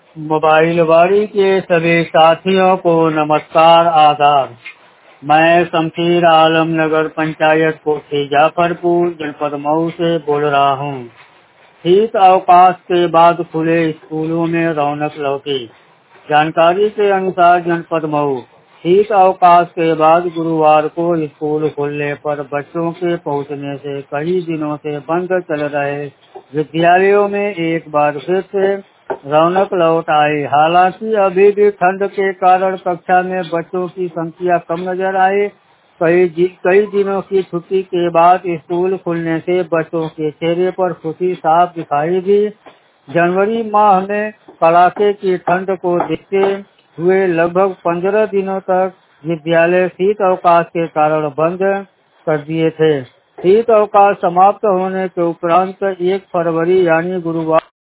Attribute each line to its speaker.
Speaker 1: Mobile वाड़ी के सभी साथियों को नमस्कार आदाब। मैं शमशीर आलम नगर पंचायत कोठी जाफरपुर जनपद मऊ से बोल रहा हूँ। शीत अवकाश के बाद खुले स्कूलों में रौनक लौटी। जानकारी के अनुसार जनपद मऊ शीत अवकाश के बाद गुरुवार को स्कूल खुलने पर बच्चों के पहुंचने से कई दिनों से बंद चल रहे विद्यालयों में एक बार फिर से रौनक लौट आई। हालांकि अभी भी ठंड के कारण कक्षा में बच्चों की संख्या कम नजर आई। कई दिनों की छुट्टी के बाद स्कूल खुलने से बच्चों के चेहरे पर खुशी साफ दिखाई दी। जनवरी माह में कड़ाके की ठंड को देखते हुए लगभग 15 दिनों तक विद्यालय शीत अवकाश के कारण बंद कर दिए थे। शीत अवकाश समाप्त होने के उपरांत 1 फरवरी यानी गुरुवार